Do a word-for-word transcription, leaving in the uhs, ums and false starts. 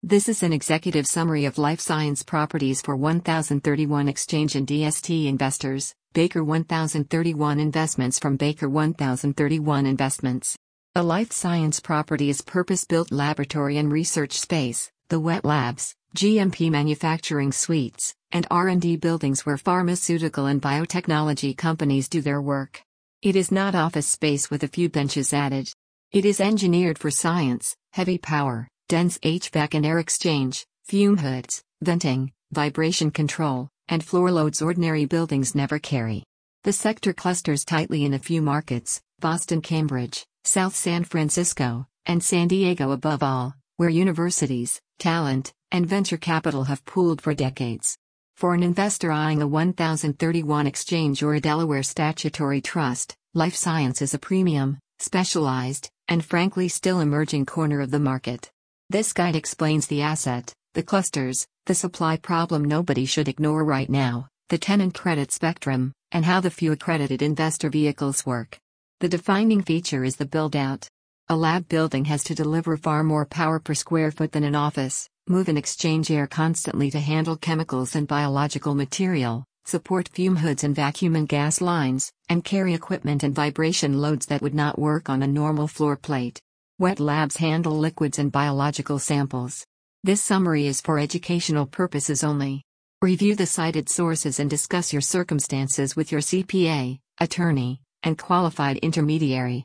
This is an executive summary of life science properties for one thousand thirty-one exchange and D S T investors, Baker one thousand thirty-one investments from Baker one thousand thirty-one investments. A life science property is purpose-built laboratory and research space, the wet labs, G M P manufacturing suites, and R and D buildings where pharmaceutical and biotechnology companies do their work. It is not office space with a few benches added. It is engineered for science, heavy power, dense H V A C and air exchange, fume hoods, venting, vibration control, and floor loads ordinary buildings never carry. The sector clusters tightly in a few markets, Boston, Cambridge, South San Francisco, and San Diego above all, where universities, talent, and venture capital have pooled for decades. For an investor eyeing a one thousand thirty-one exchange or a Delaware statutory trust, life science is a premium, specialized, and frankly still emerging corner of the market. This guide explains the asset, the clusters, the supply problem nobody should ignore right now, the tenant credit spectrum, and how the few accredited investor vehicles work. The defining feature is the build-out. A lab building has to deliver far more power per square foot than an office, move and exchange air constantly to handle chemicals and biological material, support fume hoods and vacuum and gas lines, and carry equipment and vibration loads that would not work on a normal floor plate. Wet labs handle liquids and biological samples. This summary is for educational purposes only. Review the cited sources and discuss your circumstances with your C P A, attorney, and qualified intermediary.